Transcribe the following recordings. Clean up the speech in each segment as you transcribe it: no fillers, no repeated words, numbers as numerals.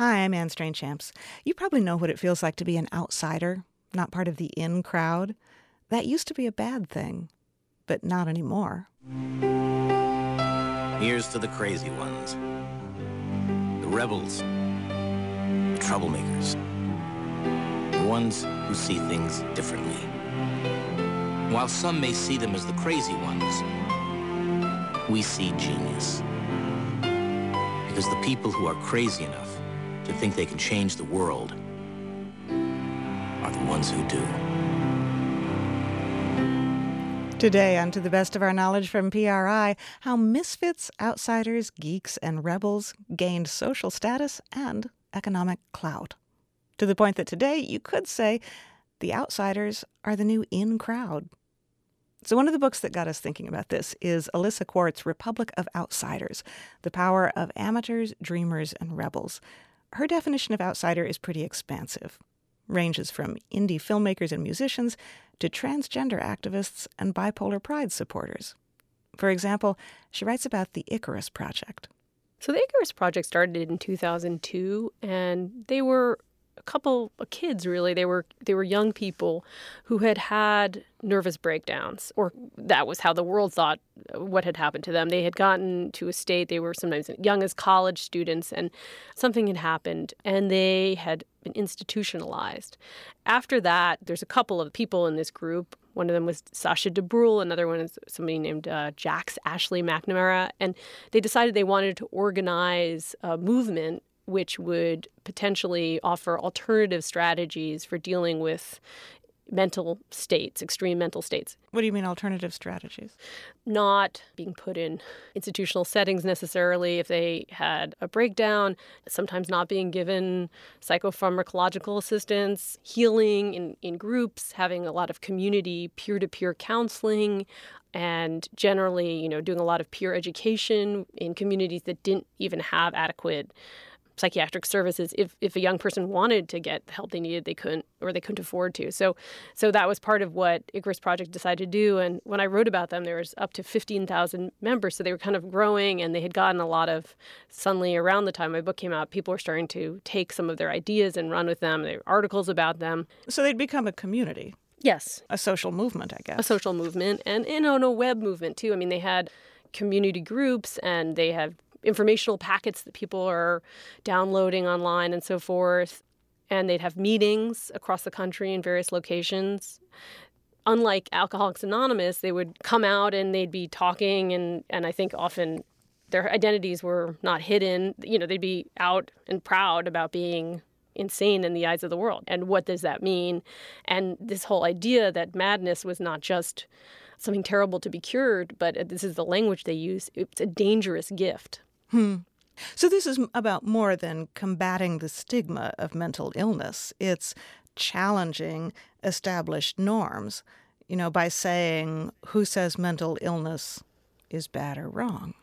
Hi, I'm Anne Strainchamps. You probably know what it feels like to be an outsider, not part of the in crowd. That used to be a bad thing, but not anymore. Here's to the crazy ones, the rebels, the troublemakers, the ones who see things differently. While some may see them as the crazy ones, we see genius. Because the people who are crazy enough to think they can change the world are the ones who do. Today, on To the Best of Our Knowledge from PRI, how misfits, outsiders, geeks, and rebels gained social status and economic clout. To the point that today, you could say the outsiders are the new in crowd. So one of the books that got us thinking about this is Alyssa Quart's Republic of Outsiders, The Power of Amateurs, Dreamers, and Rebels. Her definition of outsider is pretty expansive. Ranges from indie filmmakers and musicians to transgender activists and bipolar pride supporters. For example, she writes about the Icarus Project. So the Icarus Project started in 2002, and they were a couple of kids, really. They were young people who had nervous breakdowns, or that was how the world thought what had happened to them. They had gotten to a state, they were sometimes young as college students, and something had happened, and they had been institutionalized. After that, there's a couple of people in this group. One of them was Sasha DeBrule. Another one is somebody named Jax Ashley McNamara. And they decided they wanted to organize a movement which would potentially offer alternative strategies for dealing with mental states, extreme mental states. What do you mean alternative strategies? Not being put in institutional settings necessarily if they had a breakdown, sometimes not being given psychopharmacological assistance, healing in groups, having a lot of community peer-to-peer counseling, and generally, doing a lot of peer education in communities that didn't even have adequate psychiatric services. If a young person wanted to get the help they needed, they couldn't afford to. So that was part of what Icarus Project decided to do. And when I wrote about them, there was up to 15,000 members. So they were kind of growing, and they had gotten a lot of, suddenly around the time my book came out, people were starting to take some of their ideas and run with them. There were articles about them. So they'd become a community. Yes. A social movement, I guess. A social movement, and a web movement, too. I mean, they had community groups, and they have informational packets that people are downloading online and so forth. And they'd have meetings across the country in various locations. Unlike Alcoholics Anonymous, they would come out and they'd be talking, and I think often their identities were not hidden. They'd be out and proud about being insane in the eyes of the world. And what does that mean? And this whole idea that madness was not just something terrible to be cured, but this is the language they use. It's a dangerous gift. So this is about more than combating the stigma of mental illness. It's challenging established norms, by saying who says mental illness is bad or wrong.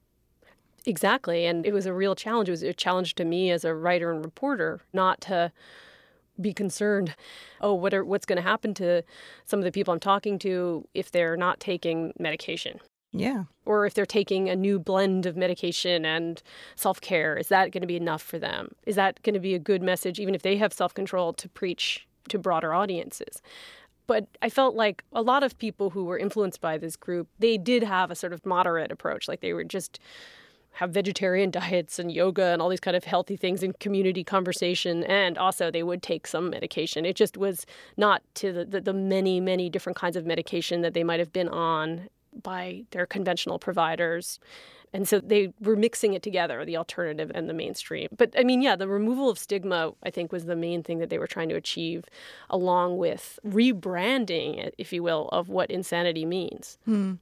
Exactly. And it was a real challenge. It was a challenge to me as a writer and reporter, not to be concerned, what's going to happen to some of the people I'm talking to if they're not taking medication. Yeah. Or if they're taking a new blend of medication and self-care, is that going to be enough for them? Is that going to be a good message, even if they have self-control, to preach to broader audiences? But I felt like a lot of people who were influenced by this group, they did have a sort of moderate approach. Like they would just have vegetarian diets and yoga and all these kind of healthy things in community conversation. And also they would take some medication. It just was not to the many, many different kinds of medication that they might have been on by their conventional providers. And so they were mixing it together, the alternative and the mainstream. But the removal of stigma, I think, was the main thing that they were trying to achieve, along with rebranding, if you will, of what insanity means.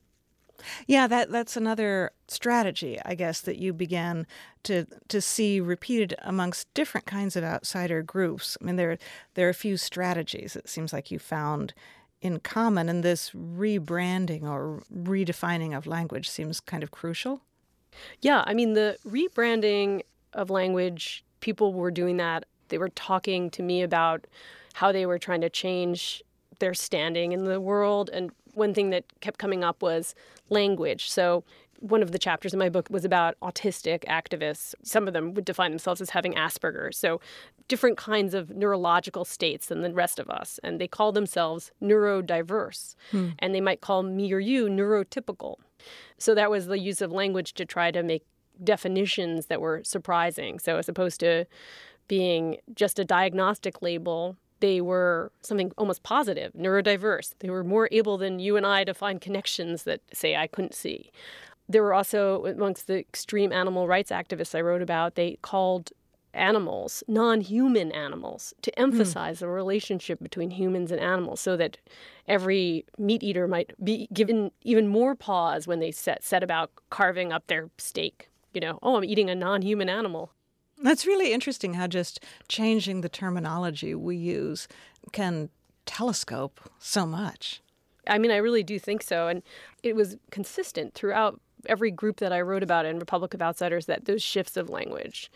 Yeah, that's another strategy, I guess, that you began to see repeated amongst different kinds of outsider groups. I mean, there are a few strategies it seems like you found in common, and this rebranding or redefining of language seems kind of crucial. Yeah, the rebranding of language, people were doing that. They were talking to me about how they were trying to change their standing in the world. And one thing that kept coming up was language. So One of the chapters in my book was about autistic activists. Some of them would define themselves as having Asperger's. So different kinds of neurological states than the rest of us. And they call themselves neurodiverse. And they might call me or you neurotypical. So that was the use of language to try to make definitions that were surprising. So as opposed to being just a diagnostic label, they were something almost positive, neurodiverse. They were more able than you and I to find connections that, say, I couldn't see. There were also, amongst the extreme animal rights activists I wrote about, they called animals non-human animals to emphasize the relationship between humans and animals so that every meat eater might be given even more pause when they set about carving up their steak. Oh, I'm eating a non-human animal. That's really interesting how just changing the terminology we use can telescope so much. I mean, I really do think so. And it was consistent throughout every group that I wrote about in Republic of Outsiders, that those shifts of language.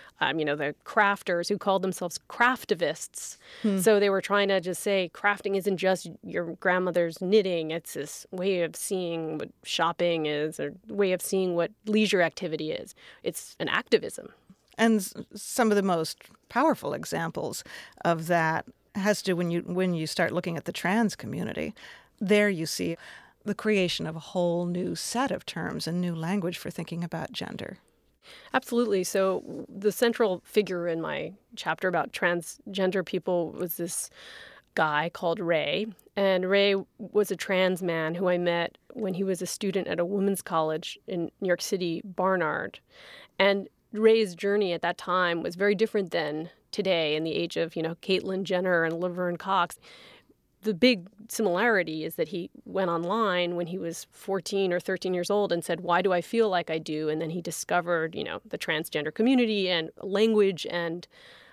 The crafters who called themselves craftivists. So they were trying to just say crafting isn't just your grandmother's knitting. It's this way of seeing what shopping is, or way of seeing what leisure activity is. It's an activism. And some of the most powerful examples of that has to do when you start looking at the trans community. There you see the creation of a whole new set of terms and new language for thinking about gender. Absolutely. So the central figure in my chapter about transgender people was this guy called Ray. And Ray was a trans man who I met when he was a student at a women's college in New York City, Barnard. And Ray's journey at that time was very different than today in the age of, Caitlyn Jenner and Laverne Cox. The big similarity is that he went online when he was 14 or 13 years old and said, why do I feel like I do? And then he discovered, the transgender community and language and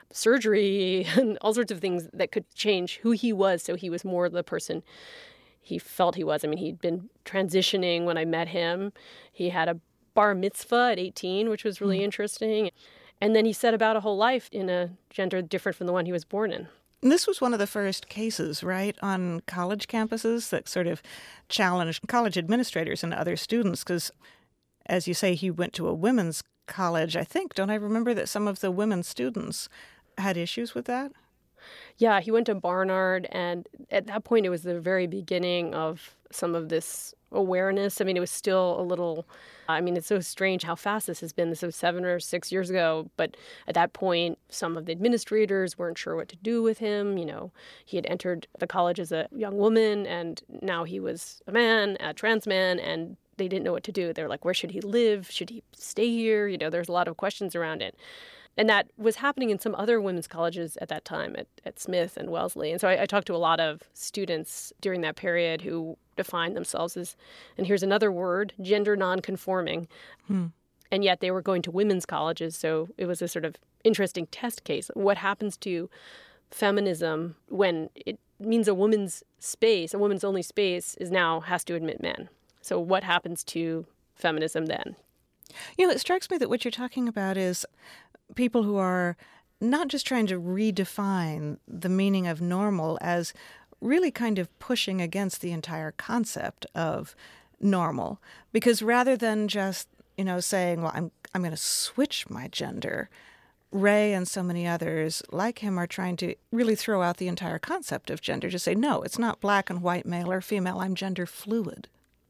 surgery and all sorts of things that could change who he was. So he was more the person he felt he was. I mean, he'd been transitioning when I met him. He had a bar mitzvah at 18, which was really interesting. And then he set about a whole life in a gender different from the one he was born in. And this was one of the first cases, right, on college campuses that sort of challenged college administrators and other students because, as you say, he went to a women's college. Don't I remember that some of the women students had issues with that? Yeah, he went to Barnard, and at that point it was the very beginning of some of this awareness. I mean, it was still a little, it's so strange how fast this has been. This was 7 or 6 years ago, but at that point, some of the administrators weren't sure what to do with him. He had entered the college as a young woman, and now he was a man, a trans man, and they didn't know what to do. They were like, where should he live? Should he stay here? There's a lot of questions around it. And that was happening in some other women's colleges at that time, at Smith and Wellesley. And so I talked to a lot of students during that period who defined themselves as, and here's another word, gender nonconforming. And yet they were going to women's colleges. So it was a sort of interesting test case. What happens to feminism when it means a woman's space, a woman's only space, has to admit men? So what happens to feminism then? It strikes me that what you're talking about is people who are not just trying to redefine the meaning of normal as really kind of pushing against the entire concept of normal. Because rather than just, saying, well, I'm going to switch my gender, Ray and so many others like him are trying to really throw out the entire concept of gender. Just say, no, it's not black and white, male or female. I'm gender fluid.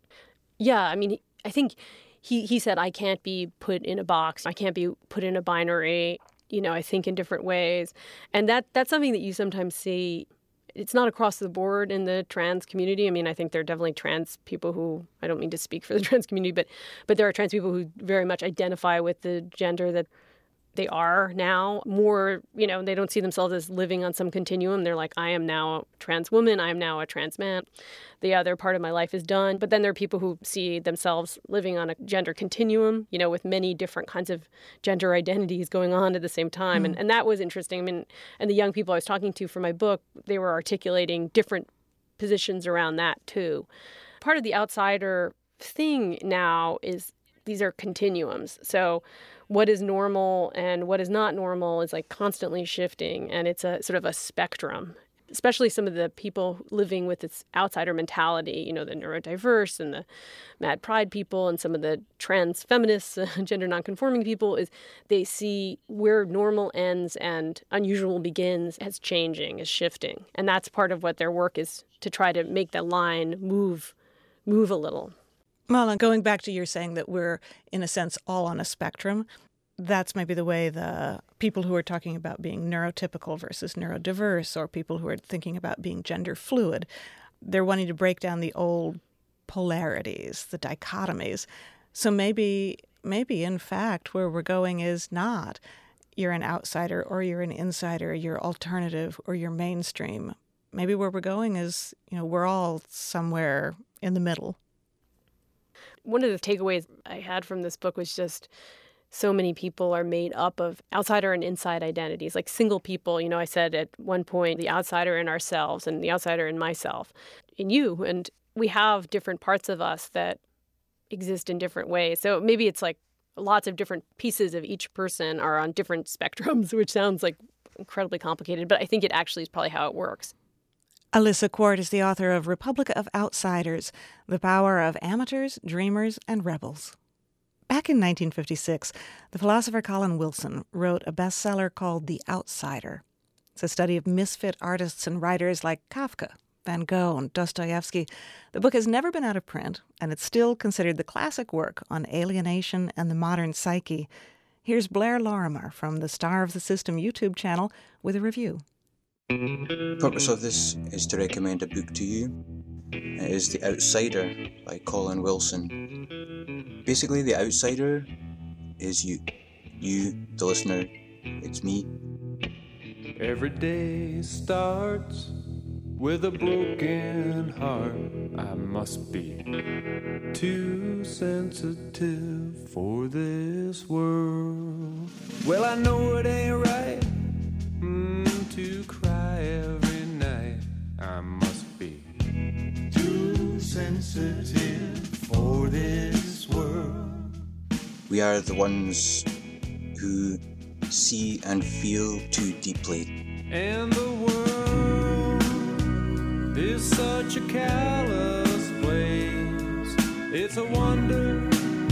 Yeah, I think he said, I can't be put in a box. I can't be put in a binary. I think in different ways. And that's something that you sometimes see. It's not across the board in the trans community. I think there are definitely trans people who, I don't mean to speak for the trans community, but there are trans people who very much identify with the gender that they are now. More, they don't see themselves as living on some continuum. They're like, I am now a trans woman. I am now a trans man. The other part of my life is done. But then there are people who see themselves living on a gender continuum, with many different kinds of gender identities going on at the same time. And that was interesting. And the young people I was talking to for my book, they were articulating different positions around that too. Part of the outsider thing now is these are continuums. So what is normal and what is not normal is like constantly shifting, and it's a sort of a spectrum. especially some of the people living with this outsider mentality, the neurodiverse and the mad pride people and some of the trans feminists, gender nonconforming people, is they see where normal ends and unusual begins as changing, as shifting. And that's part of what their work is, to try to make that line move a little. Well, and going back to your saying that we're, in a sense, all on a spectrum, that's maybe the way the people who are talking about being neurotypical versus neurodiverse, or people who are thinking about being gender fluid, they're wanting to break down the old polarities, the dichotomies. So maybe in fact where we're going is not you're an outsider or you're an insider, you're alternative or you're mainstream. Maybe where we're going is, we're all somewhere in the middle. One of the takeaways I had from this book was just so many people are made up of outsider and inside identities, like single people. I said at one point, the outsider in ourselves and the outsider in myself, in you. And we have different parts of us that exist in different ways. So maybe it's like lots of different pieces of each person are on different spectrums, which sounds like incredibly complicated, but I think it actually is probably how it works. Alyssa Quart is the author of Republic of Outsiders, The Power of Amateurs, Dreamers, and Rebels. Back in 1956, the philosopher Colin Wilson wrote a bestseller called The Outsider. It's a study of misfit artists and writers like Kafka, Van Gogh, and Dostoevsky. The book has never been out of print, and it's still considered the classic work on alienation and the modern psyche. Here's Blair Lorimer from the Star of the System YouTube channel with a review. The purpose of this is to recommend a book to you. It is The Outsider by Colin Wilson. Basically, the outsider is you. You, the listener, it's me. Every day starts with a broken heart. I must be too sensitive for this world. Well, I know it ain't right to cry every night. I must be too sensitive for this world. We are the ones who see and feel too deeply. And the world is such a callous place. It's a wonder.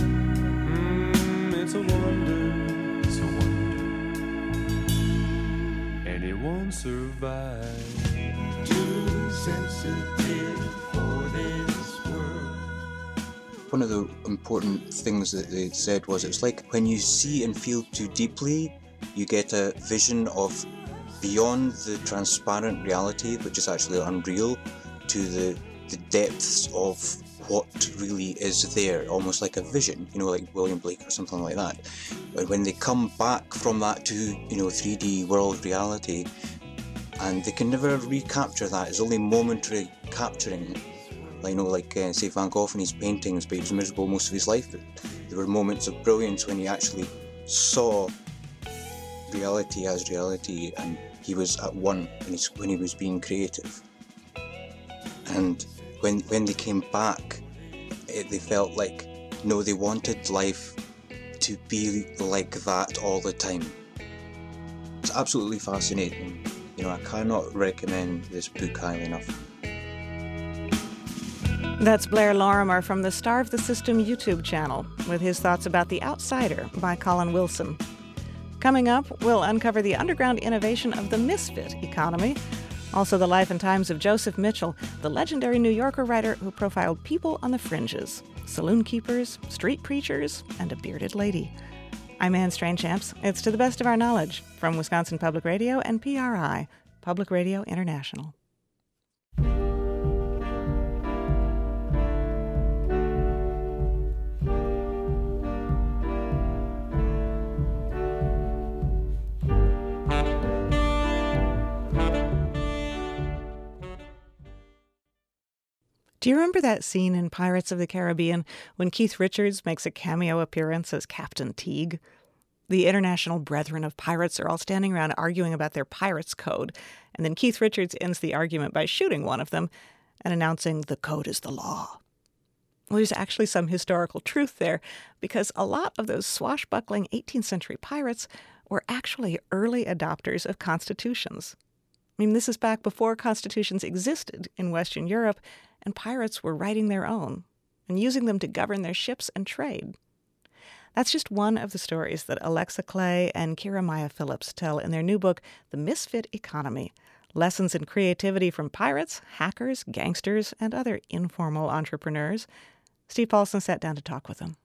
It's a wonder. It's a wonder. Anyone survive? Too sensitive for this world. One of the important things that they said was it's like when you see and feel too deeply, you get a vision of beyond the transparent reality, which is actually unreal, to the depths of what really is there, almost like a vision, like William Blake or something like that. But when they come back from that to, 3D world reality, and they can never recapture that, it's only momentary capturing. Say Van Gogh in his paintings, but he was miserable most of his life. But there were moments of brilliance when he actually saw reality as reality, and he was at one when he was being creative. And when they came back, they felt like, no, they wanted life to be like that all the time. It's absolutely fascinating. I cannot recommend this book highly enough. That's Blair Lorimer from the Star of the System YouTube channel with his thoughts about The Outsider by Colin Wilson. Coming up, we'll uncover the underground innovation of the misfit economy, also the life and times of Joseph Mitchell, the legendary New Yorker writer who profiled people on the fringes, saloon keepers, street preachers, and a bearded lady. I'm Anne Strainchamps. It's To the Best of Our Knowledge from Wisconsin Public Radio and PRI, Public Radio International. Do you remember that scene in Pirates of the Caribbean when Keith Richards makes a cameo appearance as Captain Teague? The International Brethren of Pirates are all standing around arguing about their pirates' code, and then Keith Richards ends the argument by shooting one of them and announcing the code is the law. Well, there's actually some historical truth there, because a lot of those swashbuckling 18th century pirates were actually early adopters of constitutions. mean, this is back before constitutions existed in Western Europe, and pirates were writing their own and using them to govern their ships and trade. That's just one of the stories that Alexa Clay and Kira Maya Phillips tell in their new book, The Misfit Economy: Lessons in Creativity from Pirates, Hackers, Gangsters, and Other Informal Entrepreneurs. Steve Paulson sat down to talk with them.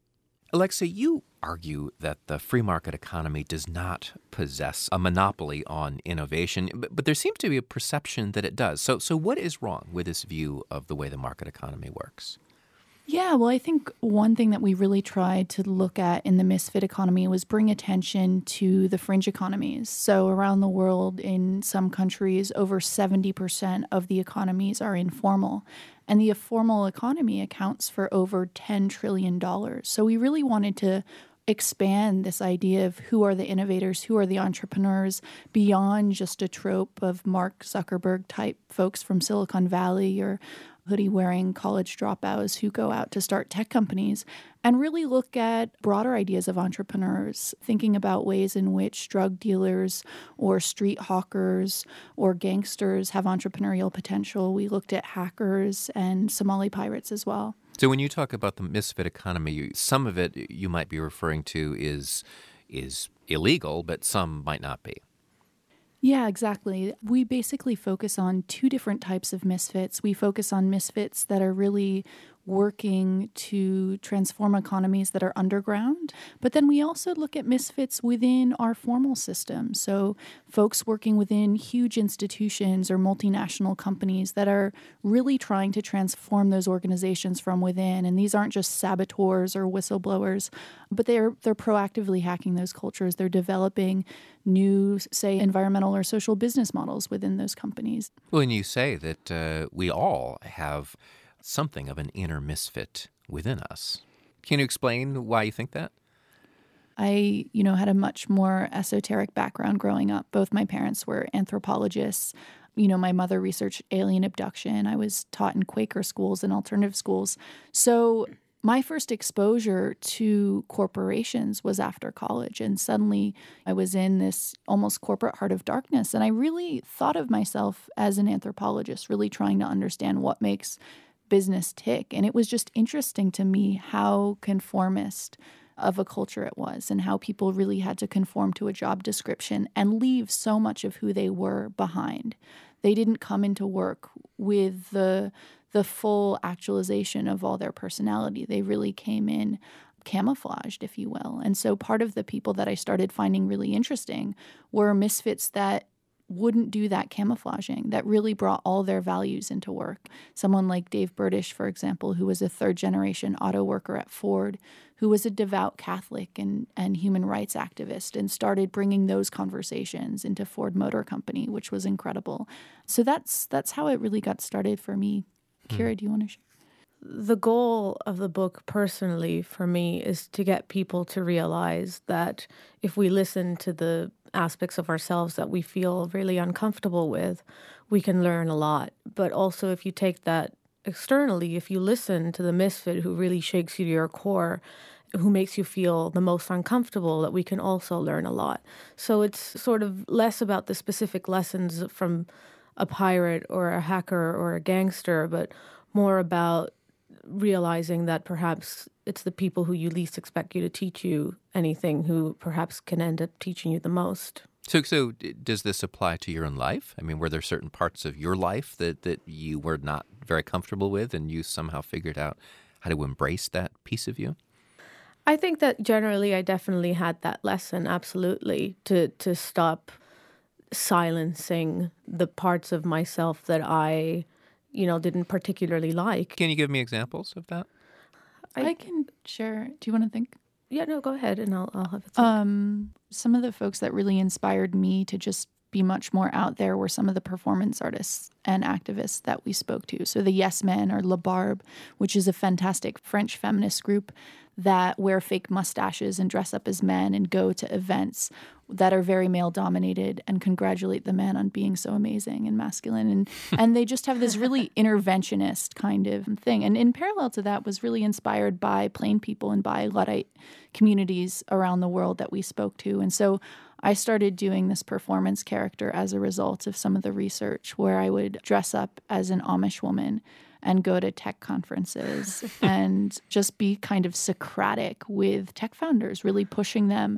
Alexa, you argue that the free market economy does not possess a monopoly on innovation, but there seems to be a perception that it does. So what is wrong with this view of the way the market economy works? Yeah, well, I think one thing that we really tried to look at in the misfit economy was bring attention to the fringe economies. So around the world, in some countries, over 70% of the economies are informal. And the informal economy accounts for over $10 trillion. So we really wanted to expand this idea of who are the innovators, who are the entrepreneurs, beyond just a trope of Mark Zuckerberg type folks from Silicon Valley or hoodie-wearing college dropouts who go out to start tech companies, and really look at broader ideas of entrepreneurs, thinking about ways in which drug dealers or street hawkers or gangsters have entrepreneurial potential. We looked at hackers and Somali pirates as well. So when you talk about the misfit economy, some of it you might be referring to is illegal, but some might not be. Yeah, exactly. We basically focus on two different types of misfits. We focus on misfits that are really working to transform economies that are underground. But then we also look at misfits within our formal system. So folks working within huge institutions or multinational companies that are really trying to transform those organizations from within. And these aren't just saboteurs or whistleblowers, but they're proactively hacking those cultures. They're developing new, say, environmental or social business models within those companies. Well, and you say that we all have something of an inner misfit within us. Can you explain why you think that? I, had a much more esoteric background growing up. Both my parents were anthropologists. My mother researched alien abduction. I was taught in Quaker schools and alternative schools. So my first exposure to corporations was after college, and suddenly I was in this almost corporate heart of darkness. And I really thought of myself as an anthropologist, really trying to understand what makes business tick. And it was just interesting to me how conformist of a culture it was, and how people really had to conform to a job description and leave so much of who they were behind. They didn't come into work with the full actualization of all their personality. They really came in camouflaged, if you will. And so part of the people that I started finding really interesting were misfits that wouldn't do that camouflaging, that really brought all their values into work. Someone like Dave Burdish, for example, who was a third-generation auto worker at Ford, who was a devout Catholic and human rights activist, and started bringing those conversations into Ford Motor Company, which was incredible. So that's how it really got started for me. Kira, do you want to share? The goal of the book, personally, for me, is to get people to realize that if we listen to the aspects of ourselves that we feel really uncomfortable with, we can learn a lot. But also, if you take that externally, if you listen to the misfit who really shakes you to your core, who makes you feel the most uncomfortable, that we can also learn a lot. So it's sort of less about the specific lessons from a pirate or a hacker or a gangster, but more about realizing that perhaps it's the people who you least expect you to teach you anything who perhaps can end up teaching you the most. So does this apply to your own life? I mean, were there certain parts of your life that you were not very comfortable with, and you somehow figured out how to embrace that piece of you? I think that generally I definitely had that lesson, absolutely, to stop silencing the parts of myself that I didn't particularly like. Can you give me examples of that? I can share. Do you want to think? Yeah, no, go ahead, and I'll have it. Some of the folks that really inspired me to just be much more out there were some of the performance artists and activists that we spoke to. So the Yes Men, or La Barbe, which is a fantastic French feminist group that wear fake mustaches and dress up as men and go to events that are very male-dominated and congratulate the men on being so amazing and masculine. And they just have this really interventionist kind of thing. And in parallel to that was really inspired by plain people and by Luddite communities around the world that we spoke to. And so I started doing this performance character as a result of some of the research, where I would dress up as an Amish woman and go to tech conferences and just be kind of Socratic with tech founders, really pushing them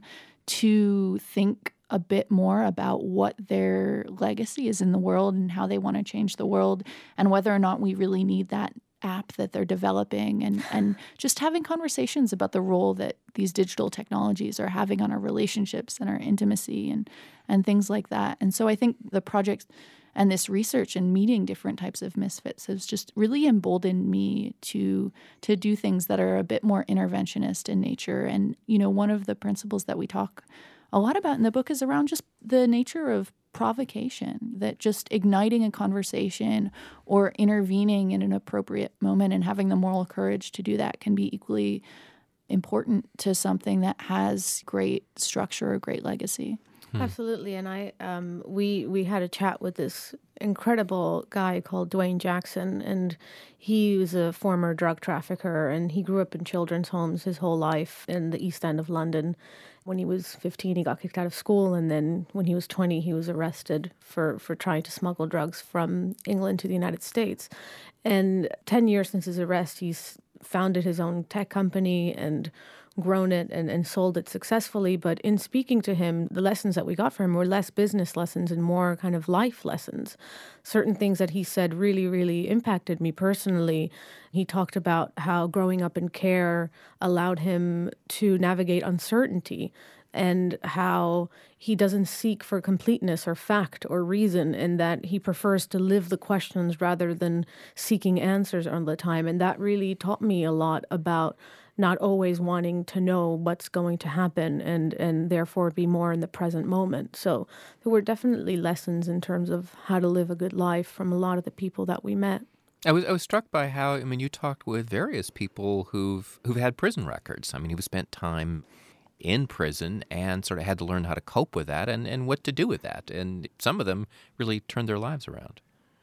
to think a bit more about what their legacy is in the world and how they want to change the world, and whether or not we really need that app that they're developing, and just having conversations about the role that these digital technologies are having on our relationships and our intimacy and things like that. And so I think the project and this research and meeting different types of misfits has just really emboldened me to do things that are a bit more interventionist in nature. And, one of the principles that we talk a lot about in the book is around just the nature of provocation, that just igniting a conversation or intervening in an appropriate moment and having the moral courage to do that can be equally important to something that has great structure or great legacy. Absolutely. And we had a chat with this incredible guy called Dwayne Jackson, and he was a former drug trafficker, and he grew up in children's homes his whole life in the East End of London. When he was 15, he got kicked out of school, and then when he was 20, he was arrested for trying to smuggle drugs from England to the United States. And 10 years since his arrest, he's founded his own tech company and grown it and sold it successfully. But in speaking to him, the lessons that we got from him were less business lessons and more kind of life lessons. Certain things that he said really, really impacted me personally. He talked about how growing up in care allowed him to navigate uncertainty, and how he doesn't seek for completeness or fact or reason, and that he prefers to live the questions rather than seeking answers all the time. And that really taught me a lot about not always wanting to know what's going to happen, and therefore be more in the present moment. So there were definitely lessons in terms of how to live a good life from a lot of the people that we met. I was struck by how, you talked with various people who've had prison records. You've spent time in prison and sort of had to learn how to cope with that and what to do with that. And some of them really turned their lives around.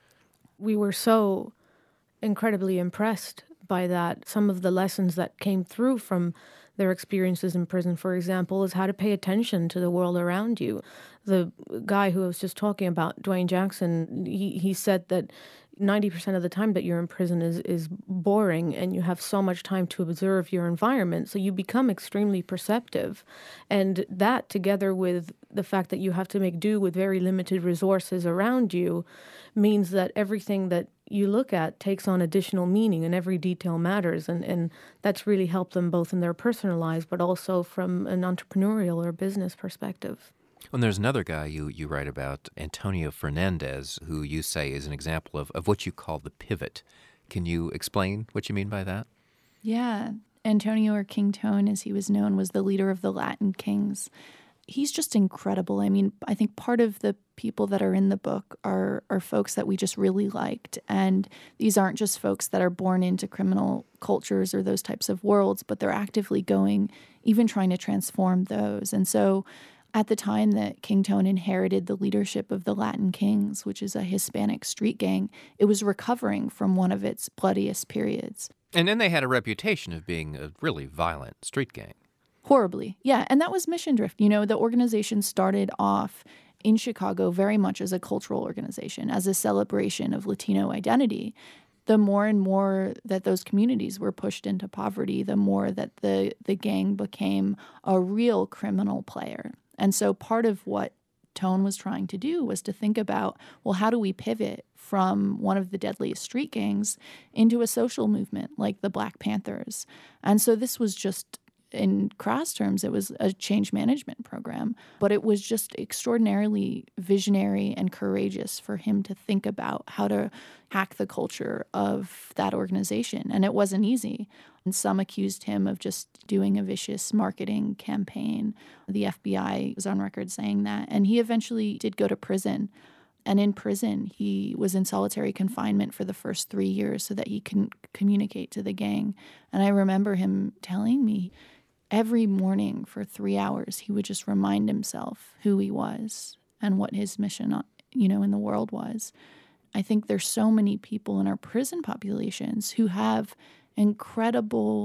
We were so incredibly impressed by that. Some of the lessons that came through from their experiences in prison, for example, is how to pay attention to the world around you. The guy who I was just talking about, Dwayne Jackson, he said that 90% of the time that you're in prison is boring, and you have so much time to observe your environment, so you become extremely perceptive. And that, together with the fact that you have to make do with very limited resources around you, means that everything that you look at takes on additional meaning, and every detail matters. And that's really helped them both in their personal lives, but also from an entrepreneurial or business perspective. And there's another guy you write about, Antonio Fernandez, who you say is an example of what you call the pivot. Can you explain what you mean by that? Yeah. Antonio, or King Tone, as he was known, was the leader of the Latin Kings. He's just incredible. I think part of the people that are in the book are folks that we just really liked. And these aren't just folks that are born into criminal cultures or those types of worlds, but they're actively going, even trying to transform those. And so at the time that King Tone inherited the leadership of the Latin Kings, which is a Hispanic street gang, it was recovering from one of its bloodiest periods. And then they had a reputation of being a really violent street gang. Horribly. Yeah. And that was Mission Drift. The organization started off in Chicago very much as a cultural organization, as a celebration of Latino identity. The more and more that those communities were pushed into poverty, the more that the gang became a real criminal player. And so part of what Tone was trying to do was to think about, well, how do we pivot from one of the deadliest street gangs into a social movement like the Black Panthers? And so this was just, in crass terms, it was a change management program, but it was just extraordinarily visionary and courageous for him to think about how to hack the culture of that organization. And it wasn't easy. And some accused him of just doing a vicious marketing campaign. The FBI was on record saying that. And he eventually did go to prison. And in prison, he was in solitary confinement for the first 3 years so that he couldn't communicate to the gang. And I remember him telling me every morning for 3 hours, he would just remind himself who he was and what his mission, in the world was. I think there's so many people in our prison populations who have incredible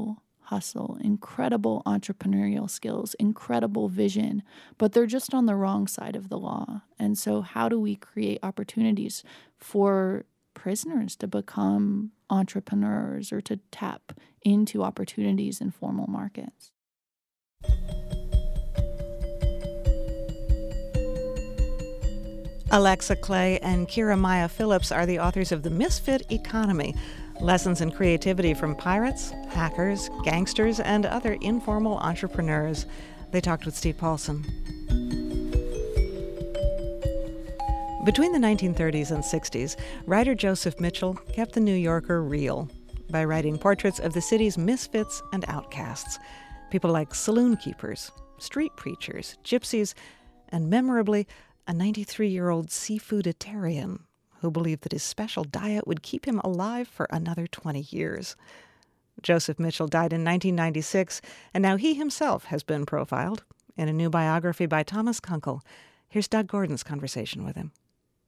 hustle, incredible entrepreneurial skills, incredible vision, but they're just on the wrong side of the law. And so how do we create opportunities for prisoners to become entrepreneurs or to tap into opportunities in formal markets? Alexa Clay and Kira Maya Phillips are the authors of The Misfit Economy, Lessons in Creativity from Pirates, Hackers, Gangsters, and Other Informal Entrepreneurs. They talked with Steve Paulson. Between the 1930s and 60s, writer Joseph Mitchell kept The New Yorker real by writing portraits of the city's misfits and outcasts, people like saloon keepers, street preachers, gypsies, and memorably, a 93-year-old seafooditarian who believed that his special diet would keep him alive for another 20 years. Joseph Mitchell died in 1996, and now he himself has been profiled in a new biography by Thomas Kunkel. Here's Doug Gordon's conversation with him.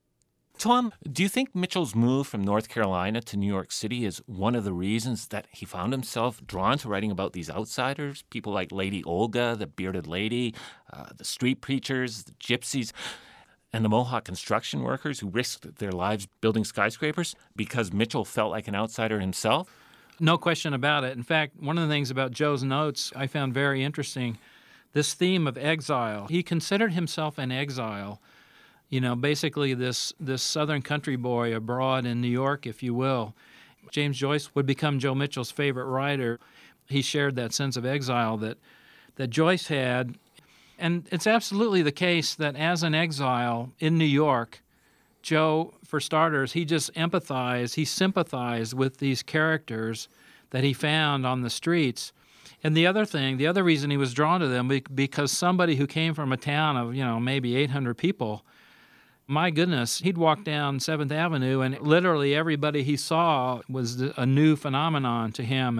Tom, do you think Mitchell's move from North Carolina to New York City is one of the reasons that he found himself drawn to writing about these outsiders, people like Lady Olga, the bearded lady, the street preachers, the gypsies, and the Mohawk construction workers who risked their lives building skyscrapers because Mitchell felt like an outsider himself? No question about it. In fact, one of the things about Joe's notes I found very interesting, this theme of exile. He considered himself an exile, basically this southern country boy abroad in New York, if you will. James Joyce would become Joe Mitchell's favorite writer. He shared that sense of exile that Joyce had. And it's absolutely the case that as an exile in New York, Joe, for starters, he just empathized, he sympathized with these characters that he found on the streets. And the other reason he was drawn to them, because somebody who came from a town of, maybe 800 people, my goodness, he'd walk down 7th Avenue and literally everybody he saw was a new phenomenon to him.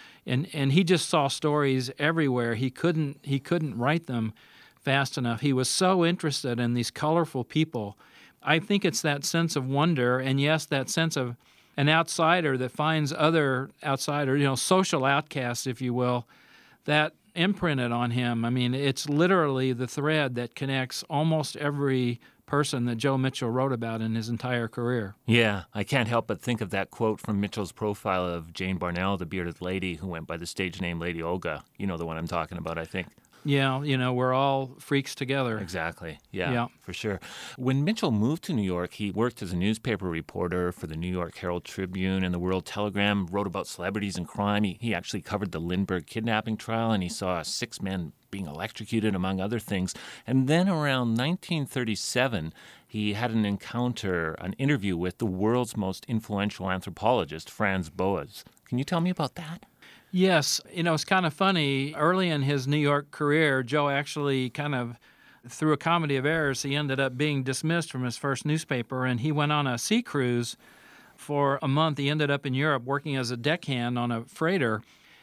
And he just saw stories everywhere. He couldn't write them fast enough. He was so interested in these colorful people. I think it's that sense of wonder, and yes, that sense of an outsider that finds other outsiders, social outcasts, if you will, that imprinted on him. I mean, it's literally the thread that connects almost every person that Joe Mitchell wrote about in his entire career. Yeah, I can't help but think of that quote from Mitchell's profile of Jane Barnell, the bearded lady who went by the stage name Lady Olga. You know the one I'm talking about, I think. Yeah, we're all freaks together. Exactly. Yeah, for sure. When Mitchell moved to New York, he worked as a newspaper reporter for the New York Herald Tribune and the World Telegram, wrote about celebrities and crime. He actually covered the Lindbergh kidnapping trial, and he saw 6 men being electrocuted, among other things. And then around 1937, he had an interview with the world's most influential anthropologist, Franz Boas. Can you tell me about that? Yes. It's kind of funny. Early in his New York career, Joe actually through a comedy of errors, he ended up being dismissed from his first newspaper, and he went on a sea cruise for a month. He ended up in Europe working as a deckhand on a freighter.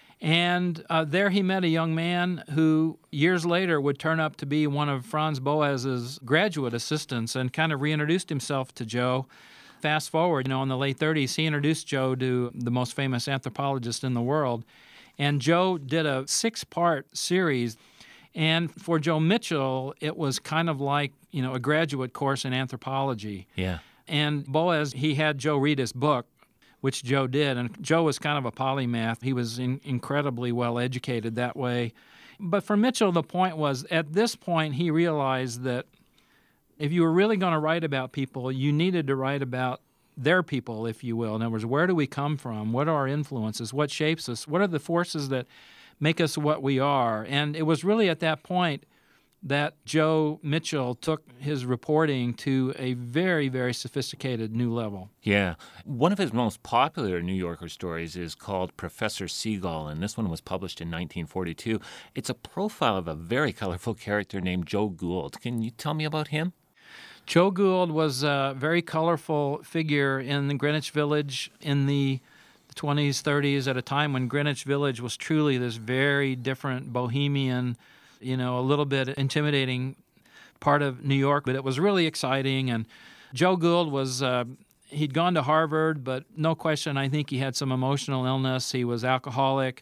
And there he met a young man who years later would turn up to be one of Franz Boas's graduate assistants and kind of reintroduced himself to Joe. Fast forward, in the late 30s, he introduced Joe to the most famous anthropologist in the world. And Joe did a 6-part series. And for Joe Mitchell, it was kind of like, a graduate course in anthropology. Yeah. And Boas, he had Joe read his book, which Joe did. And Joe was kind of a polymath. He was incredibly well educated that way. But for Mitchell, the point was, at this point, he realized that if you were really going to write about people, you needed to write about their people, if you will. In other words, where do we come from? What are our influences? What shapes us? What are the forces that make us what we are? And it was really at that point that Joe Mitchell took his reporting to a very, very sophisticated new level. Yeah. One of his most popular New Yorker stories is called Professor Seagull, and this one was published in 1942. It's a profile of a very colorful character named Joe Gould. Can you tell me about him? Joe Gould was a very colorful figure in the Greenwich Village in the 20s, 30s, at a time when Greenwich Village was truly this very different bohemian, a little bit intimidating part of New York, but it was really exciting. And Joe Gould was, he'd gone to Harvard, but no question, I think he had some emotional illness. He was alcoholic.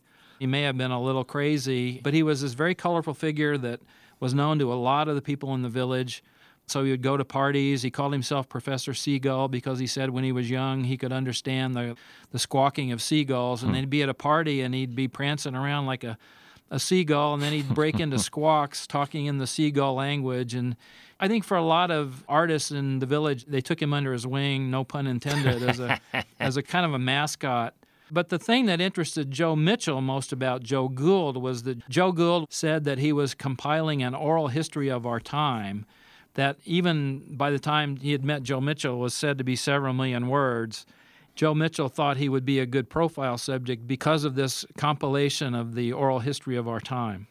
He may have been a little crazy, but he was this very colorful figure that was known to a lot of the people in the village. So he would go to parties. He called himself Professor Seagull because he said when he was young he could understand the squawking of seagulls. And then he'd be at a party and he'd be prancing around like a seagull, and then he'd break into squawks talking in the seagull language. And I think for a lot of artists in the village, they took him under his wing, no pun intended, as a kind of a mascot. But the thing that interested Joe Mitchell most about Joe Gould was that Joe Gould said that he was compiling an oral history of our time, that even by the time he had met Joe Mitchell was said to be several million words. Joe Mitchell thought he would be a good profile subject because of this compilation of the oral history of our time.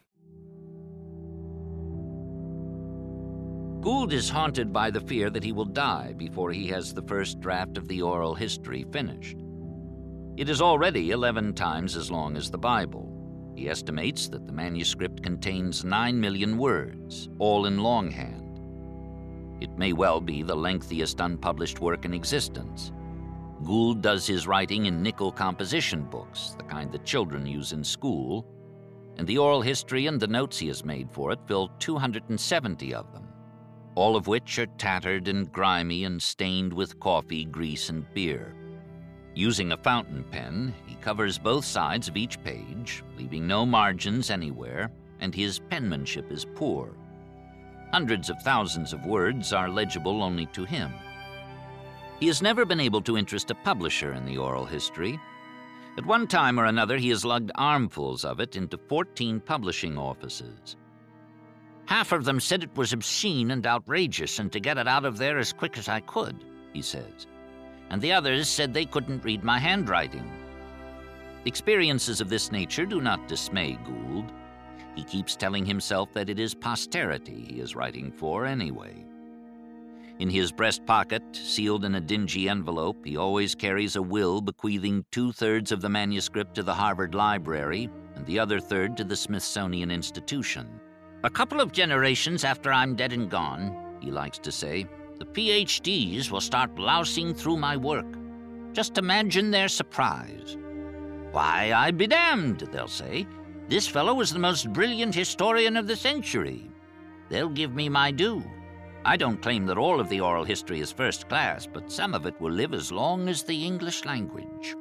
Gould is haunted by the fear that he will die before he has the first draft of the oral history finished. It is already 11 times as long as the Bible. He estimates that the manuscript contains 9 million words, all in longhand. It may well be the lengthiest unpublished work in existence. Gould does his writing in nickel composition books, the kind that children use in school, and the oral history and the notes he has made for it fill 270 of them, all of which are tattered and grimy and stained with coffee, grease, and beer. Using a fountain pen, he covers both sides of each page, leaving no margins anywhere, and his penmanship is poor. Hundreds of thousands of words are legible only to him. He has never been able to interest a publisher in the oral history. At one time or another, he has lugged armfuls of it into 14 publishing offices. Half of them said it was obscene and outrageous and to get it out of there as quick as I could, he says. And the others said they couldn't read my handwriting. Experiences of this nature do not dismay Gould. He keeps telling himself that it is posterity he is writing for anyway. In his breast pocket, sealed in a dingy envelope, he always carries a will bequeathing 2/3 of the manuscript to the Harvard Library and the other third to the Smithsonian Institution. A couple of generations after I'm dead and gone, he likes to say, the PhDs will start lousing through my work. Just imagine their surprise. Why, I be damned, they'll say. This fellow was the most brilliant historian of the century. They'll give me my due. I don't claim that all of the oral history is first class, but some of it will live as long as the English language.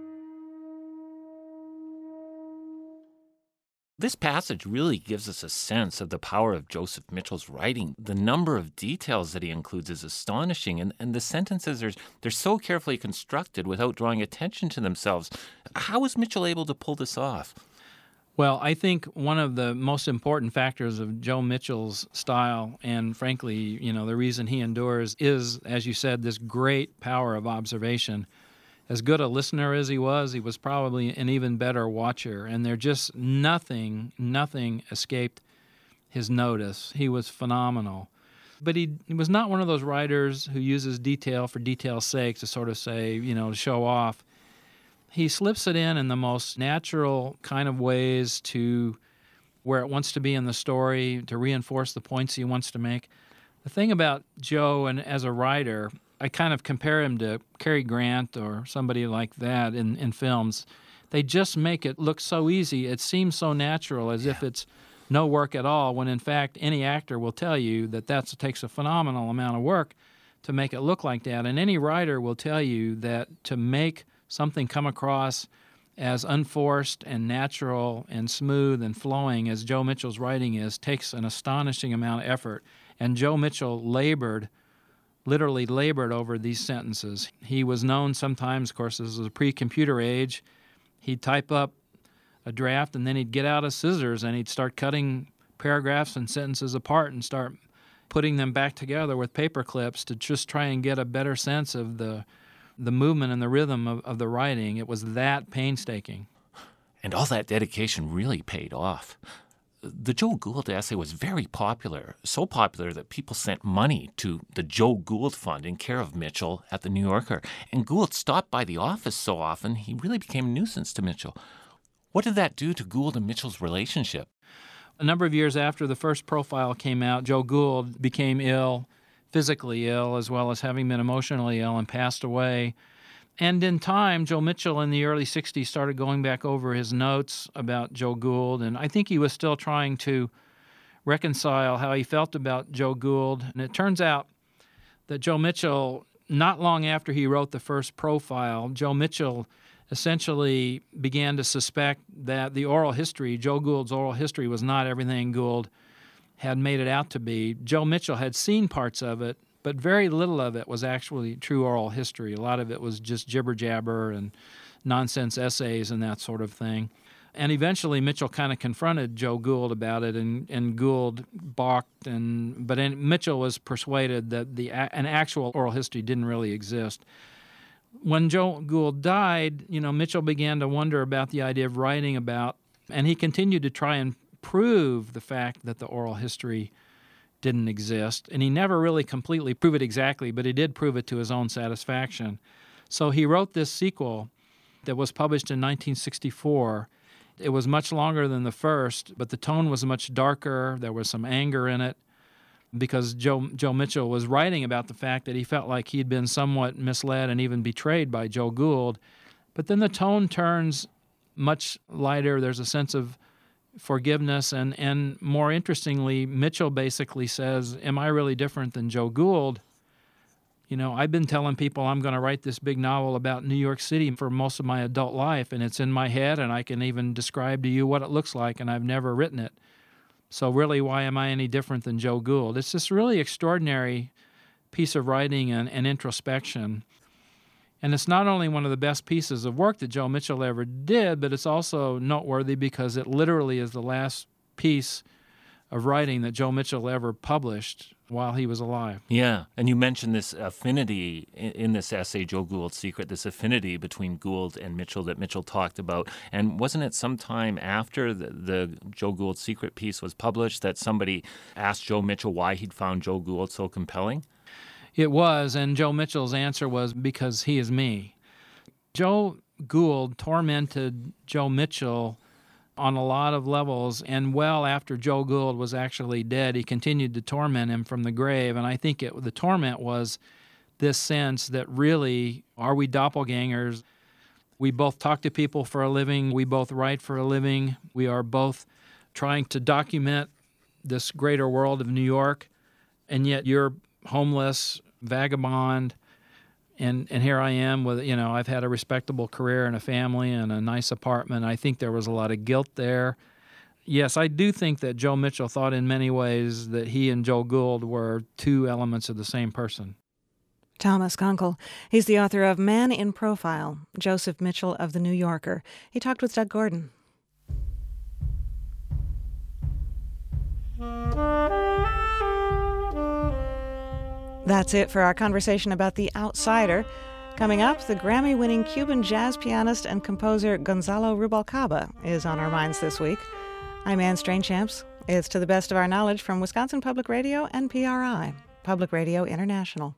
This passage really gives us a sense of the power of Joseph Mitchell's writing. The number of details that he includes is astonishing, and the sentences they're so carefully constructed without drawing attention to themselves. How was Mitchell able to pull this off? Well, I think one of the most important factors of Joe Mitchell's style, and frankly, the reason he endures is, as you said, this great power of observation. As good a listener as he was probably an even better watcher, and there just nothing escaped his notice. He was phenomenal. But he was not one of those writers who uses detail for detail's sake to sort of say, to show off. He slips it in the most natural kind of ways to where it wants to be in the story, to reinforce the points he wants to make. The thing about Joe, and as a writer, I kind of compare him to Cary Grant or somebody like that in films. They just make it look so easy. It seems so natural, as if it's no work at all, when in fact any actor will tell you that takes a phenomenal amount of work to make it look like that. And any writer will tell you that to make something come across as unforced and natural and smooth and flowing as Joe Mitchell's writing is takes an astonishing amount of effort. And Joe Mitchell literally labored over these sentences. He was known sometimes, of course, this was a pre-computer age. He'd type up a draft and then he'd get out a scissors and he'd start cutting paragraphs and sentences apart and start putting them back together with paper clips to just try and get a better sense of the movement and the rhythm of the writing. It was that painstaking. And all that dedication really paid off. The Joe Gould essay was very popular, so popular that people sent money to the Joe Gould Fund in care of Mitchell at the New Yorker. And Gould stopped by the office so often, he really became a nuisance to Mitchell. What did that do to Gould and Mitchell's relationship? A number of years after the first profile came out, Joe Gould became ill, physically ill, as well as having been emotionally ill, and passed away. And in time, Joe Mitchell in the early 60s started going back over his notes about Joe Gould, and I think he was still trying to reconcile how he felt about Joe Gould. And it turns out that Joe Mitchell, not long after he wrote the first profile, Joe Mitchell essentially began to suspect that the oral history, Joe Gould's oral history, was not everything Gould had made it out to be. Joe Mitchell had seen parts of it, but very little of it was actually true oral history. A lot of it was just jibber-jabber and nonsense essays and that sort of thing. And eventually Mitchell kind of confronted Joe Gould about it, and Gould balked, but Mitchell was persuaded that an actual oral history didn't really exist. When Joe Gould died, Mitchell began to wonder about the idea of writing about, and he continued to try and prove the fact that the oral history didn't exist. And he never really completely proved it exactly, but he did prove it to his own satisfaction. So he wrote this sequel that was published in 1964. It was much longer than the first, but the tone was much darker. There was some anger in it because Joe Mitchell was writing about the fact that he felt like he'd been somewhat misled and even betrayed by Joe Gould. But then the tone turns much lighter. There's a sense of forgiveness, and more interestingly, Mitchell basically says, am I really different than Joe Gould? I've been telling people I'm going to write this big novel about New York City for most of my adult life, and it's in my head, and I can even describe to you what it looks like, and I've never written it. So really, why am I any different than Joe Gould? It's this really extraordinary piece of writing and introspection. And it's not only one of the best pieces of work that Joe Mitchell ever did, but it's also noteworthy because it literally is the last piece of writing that Joe Mitchell ever published while he was alive. Yeah, and you mentioned this affinity in this essay, Joe Gould's Secret, this affinity between Gould and Mitchell that Mitchell talked about. And wasn't it sometime after the Joe Gould's Secret piece was published that somebody asked Joe Mitchell why he'd found Joe Gould so compelling? It was, and Joe Mitchell's answer was, because he is me. Joe Gould tormented Joe Mitchell on a lot of levels, and well after Joe Gould was actually dead, he continued to torment him from the grave. And I think the torment was this sense that really, are we doppelgangers? We both talk to people for a living. We both write for a living. We are both trying to document this greater world of New York, and yet you're homeless, vagabond, and here I am with, I've had a respectable career and a family and a nice apartment. I think there was a lot of guilt there. Yes, I do think that Joe Mitchell thought in many ways that he and Joe Gould were two elements of the same person. Thomas Kunkel. He's the author of Man in Profile, Joseph Mitchell of The New Yorker. He talked with Doug Gordon. That's it for our conversation about The Outsider. Coming up, the Grammy-winning Cuban jazz pianist and composer Gonzalo Rubalcaba is on our minds this week. I'm Anne Strainchamps. It's To the Best of Our Knowledge from Wisconsin Public Radio and PRI, Public Radio International.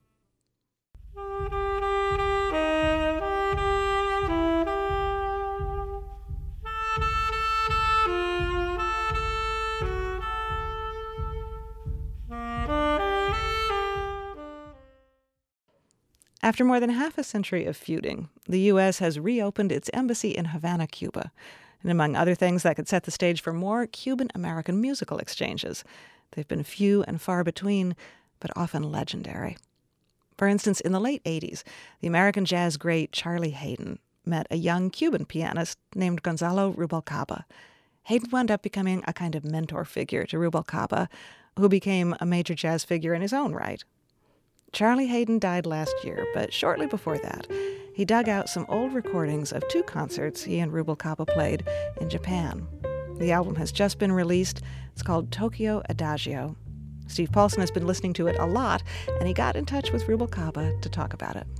After more than half a century of feuding, the U.S. has reopened its embassy in Havana, Cuba. And among other things, that could set the stage for more Cuban-American musical exchanges. They've been few and far between, but often legendary. For instance, in the late 80s, the American jazz great Charlie Haden met a young Cuban pianist named Gonzalo Rubalcaba. Haden wound up becoming a kind of mentor figure to Rubalcaba, who became a major jazz figure in his own right. Charlie Haden died last year, but shortly before that, he dug out some old recordings of two concerts he and Rubalcaba played in Japan. The album has just been released. It's called Tokyo Adagio. Steve Paulson has been listening to it a lot, and he got in touch with Rubalcaba to talk about it.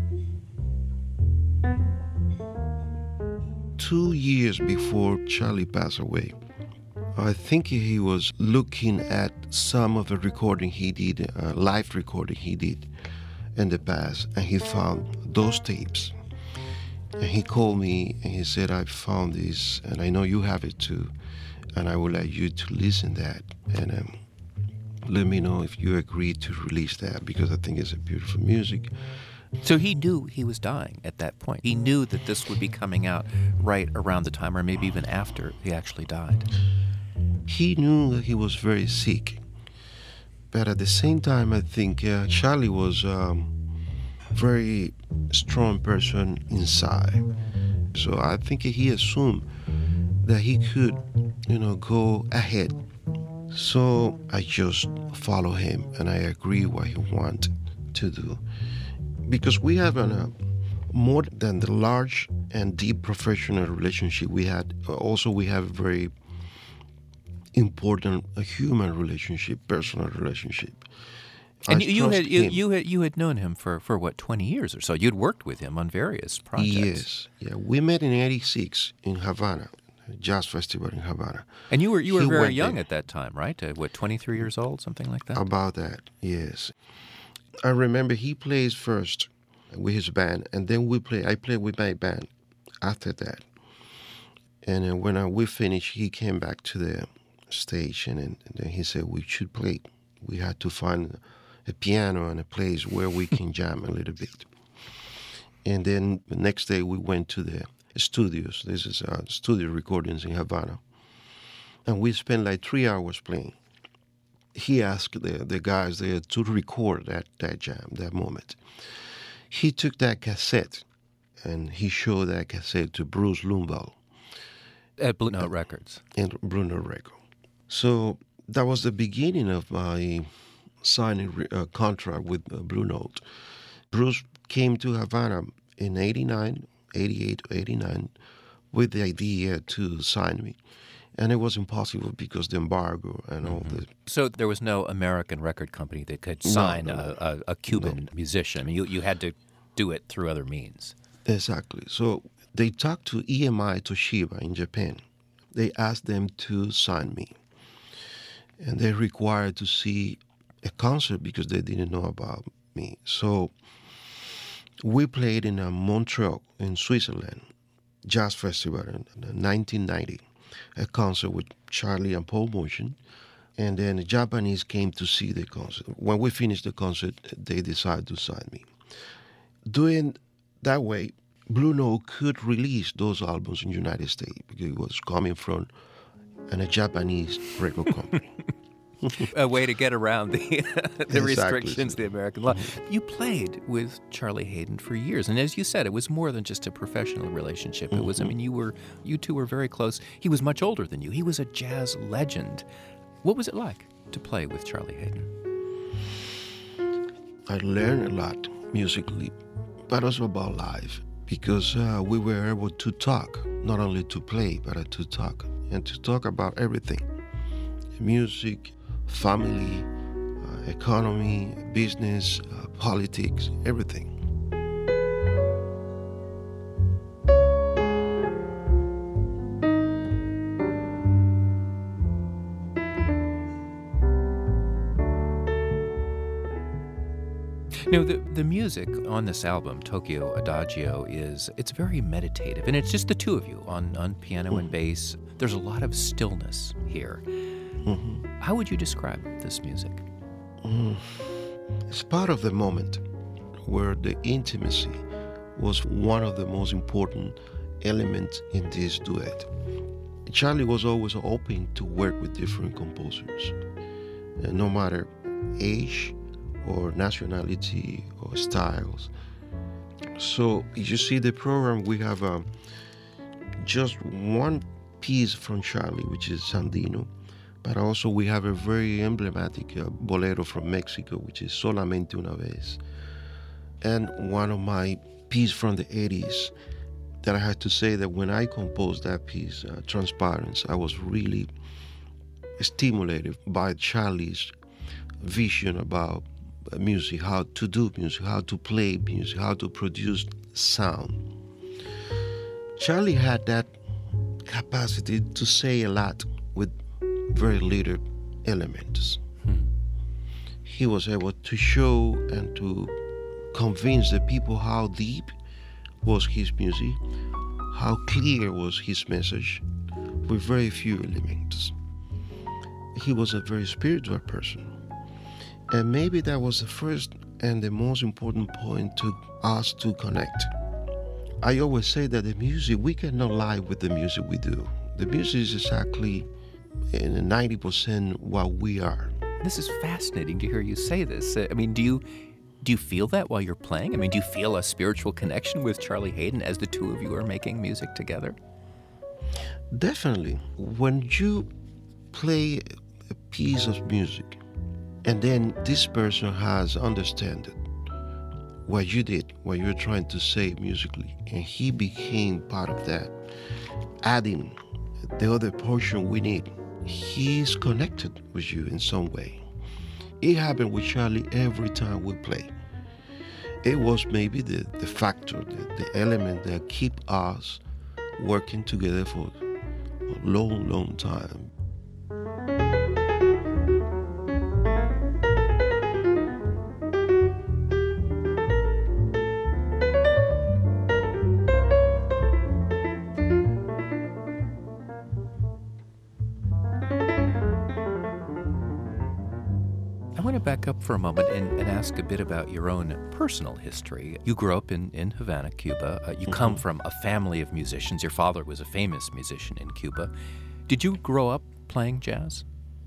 2 years before Charlie passed away, I think he was looking at some of the recording he did, live recording he did in the past, and he found those tapes. And he called me and he said, I found this, and I know you have it too, and I would like you to listen to that, and let me know if you agree to release that, because I think it's a beautiful music, So he knew he was dying at that point. He knew that this would be coming out right around the time, or maybe even after he actually died. He knew that he was very sick. But at the same time, I think Charlie was a very strong person inside. So I think he assumed that he could, go ahead. So I just follow him, and I agree what he wants to do. Because we have more than the large and deep professional relationship we had, also we have a very important human relationship, personal relationship. And you had known him for what, 20 years or so? You'd worked with him on various projects. Yes, yeah. We met in '86 in Havana, Jazz Festival in Havana. And you were very young at that time, right? 23 years old, something like that? About that, yes. I remember he plays first with his band, and then I played with my band after that. And when we finished, he came back to the stage, and then he said we should play. We had to find a piano and a place where we can jam a little bit. And then the next day we went to the studios. This is studio recordings in Havana. And we spent like 3 hours playing. He asked the guys there to record that jam, that moment. He took that cassette and he showed that cassette to Bruce Lumbaugh. At Blue Note Records. And Blue Note Records. So that was the beginning of my signing contract with Blue Note. Bruce came to Havana in 88, 89, with the idea to sign me. And it was impossible because the embargo and all the... So there was no American record company that could sign a Cuban musician. I mean, you had to do it through other means. Exactly. So they talked to EMI Toshiba in Japan. They asked them to sign me. And they required to see a concert because they didn't know about me. So we played in Montreal in Switzerland, Jazz Festival in 1990. A concert with Charlie and Paul Motion, and then the Japanese came to see the concert. When we finished the concert, they decided to sign me. Doing that way, Blue Note could release those albums in the United States because it was coming from a Japanese record company. A way to get around the restrictions, Exactly. the American law. You played with Charlie Haden for years, and as you said, it was more than just a professional relationship. It was, I mean, you two were very close. He was much older than you. He was a jazz legend. What was it like to play with Charlie Haden? I learned a lot musically, but also about life, because we were able to talk, not only to play, but to talk, and to talk about everything. Music, family, economy, business, politics, everything. You know, the music on this album, Tokyo Adagio, it's very meditative, and it's just the two of you on piano and bass. There's a lot of stillness here. Mm-hmm. How would you describe this music? It's part of the moment where the intimacy was one of the most important elements in this duet. Charlie was always open to work with different composers, no matter age or nationality or styles. So you see the program, we have just one piece from Charlie, which is Sandino, but also we have a very emblematic bolero from Mexico, which is Solamente una vez. And one of my pieces from the 80s that I had to say that when I composed that piece, Transparence, I was really stimulated by Charlie's vision about music, how to do music, how to play music, how to produce sound. Charlie had that capacity to say a lot with very little elements. He was able to show and to convince the people how deep was his music, how clear was his message, with very few elements. He was a very spiritual person. And maybe that was the first and the most important point to us to connect. I always say that the music, we cannot lie with the music we do. The music is exactly in 90% what we are. This is fascinating to hear you say this. I mean, do you feel that while you're playing? I mean, do you feel a spiritual connection with Charlie Haden as the two of you are making music together? Definitely. When you play a piece of music and then this person has understood what you did, what you're trying to say musically, and he became part of that, adding the other portion we need. He's connected with you in some way. It happened with Charlie every time we play. It was maybe the factor, the element that keep us working together for a long, long time. I want to back up for a moment and ask a bit about your own personal history. You grew up in Havana, Cuba. You come from a family of musicians. Your father was a famous musician in Cuba. Did you grow up playing jazz?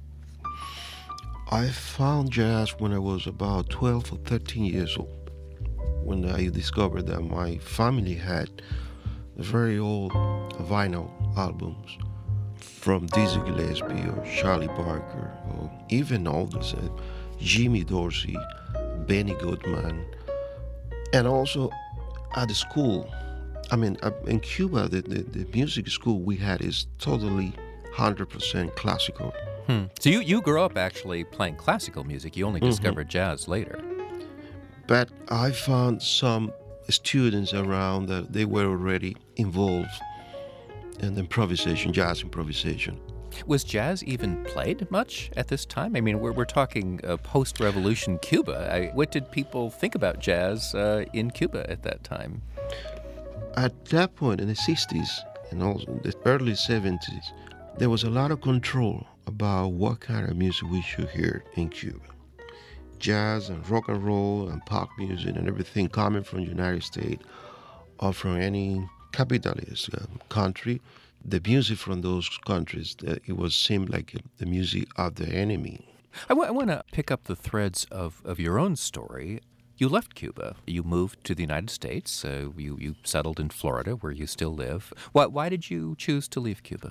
I found jazz when I was about 12 or 13 years old, when I discovered that my family had very old vinyl albums from Dizzy Gillespie or Charlie Parker or even others, Jimmy Dorsey, Benny Goodman, and also at the school. I mean, in Cuba, the music school we had is totally 100% classical. So you grew up actually playing classical music. You only discovered jazz later. But I found some students around that they were already involved in improvisation, jazz improvisation. Was jazz even played much at this time? I mean, we're talking post-revolution Cuba. What did people think about jazz in Cuba at that time? At that point in the 60s and also the early 70s, there was a lot of control about what kind of music we should hear in Cuba. Jazz and rock and roll and pop music and everything coming from the United States or from any capitalist country. The music from those countries, seemed like the music of the enemy. I want to pick up the threads of your own story. You left Cuba. You moved to the United States. You settled in Florida, where you still live. Why did you choose to leave Cuba?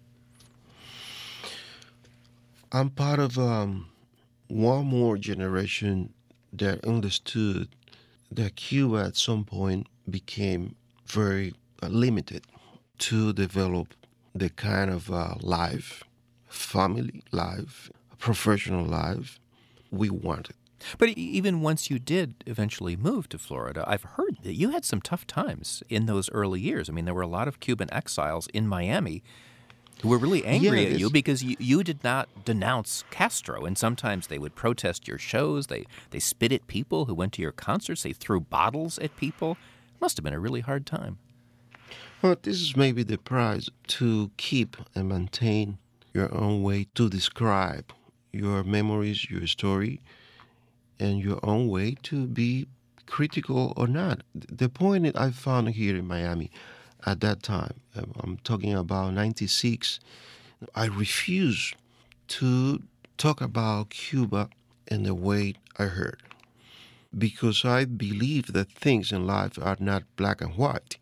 I'm part of one more generation that understood that Cuba at some point became very limited to develop the kind of life, family life, professional life we wanted. But even once you did eventually move to Florida, I've heard that you had some tough times in those early years. I mean, there were a lot of Cuban exiles in Miami who were really angry at you because you did not denounce Castro, and sometimes they would protest your shows. They spit at people who went to your concerts. They threw bottles at people. It must have been a really hard time. Well, this is maybe the prize, to keep and maintain your own way to describe your memories, your story, and your own way to be critical or not. The point that I found here in Miami at that time, I'm talking about 96, I refused to talk about Cuba in the way I heard, because I believe that things in life are not black and white.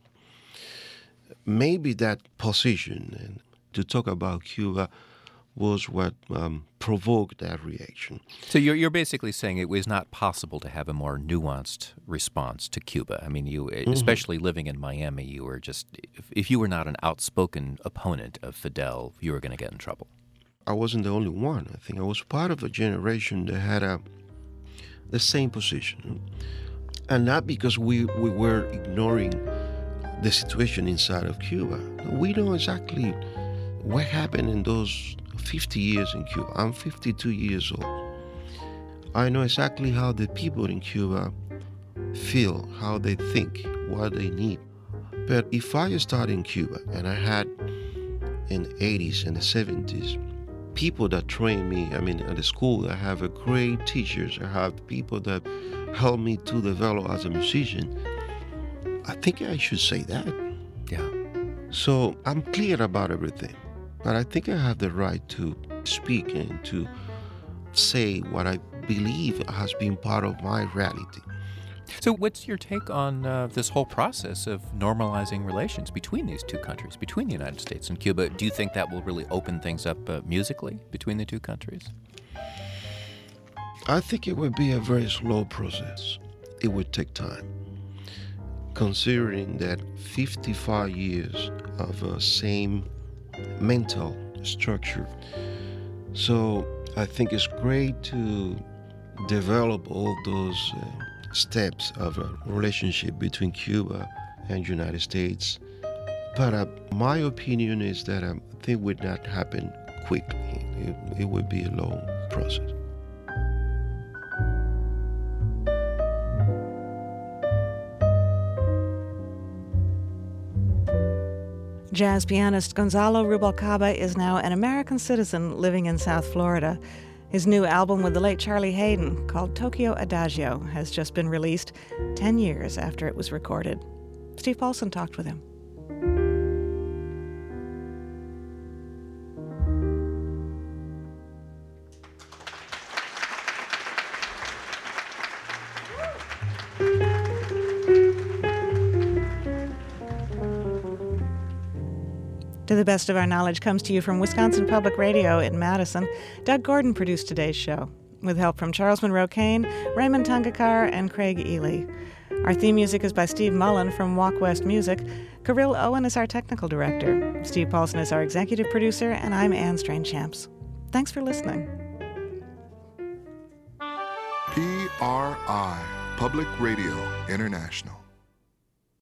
Maybe that position and to talk about Cuba was what provoked that reaction. So you're basically saying it was not possible to have a more nuanced response to Cuba. I mean, you, especially living in Miami, you were just, if you were not an outspoken opponent of Fidel, you were going to get in trouble. I wasn't the only one. I think I was part of a generation that had the same position. And not because we were ignoring the situation inside of Cuba. We know exactly what happened in those 50 years in Cuba. I'm 52 years old. I know exactly how the people in Cuba feel, how they think, what they need. But if I start in Cuba, and I had in the 80s and the 70s, people that train me, I mean, at the school, I have great teachers. I have people that helped me to develop as a musician, I think I should say that. Yeah. So I'm clear about everything, but I think I have the right to speak and to say what I believe has been part of my reality. So what's your take on this whole process of normalizing relations between these two countries, between the United States and Cuba? Do you think that will really open things up musically between the two countries? I think it would be a very slow process. It would take time, considering that 55 years of same mental structure. So I think it's great to develop all those steps of a relationship between Cuba and United States. But my opinion is that I think it would not happen quickly. It would be a long process. Jazz pianist Gonzalo Rubalcaba is now an American citizen living in South Florida. His new album with the late Charlie Haydn, called Tokyo Adagio, has just been released 10 years after it was recorded. Steve Paulson talked with him. To the Best of Our Knowledge comes to you from Wisconsin Public Radio in Madison. Doug Gordon produced today's show, with help from Charles Monroe Kane, Raymond Tangakar, and Craig Ely. Our theme music is by Steve Mullen from Walk West Music. Kirill Owen is our technical director. Steve Paulson is our executive producer, and I'm Anne Strainchamps. Thanks for listening. PRI, Public Radio International.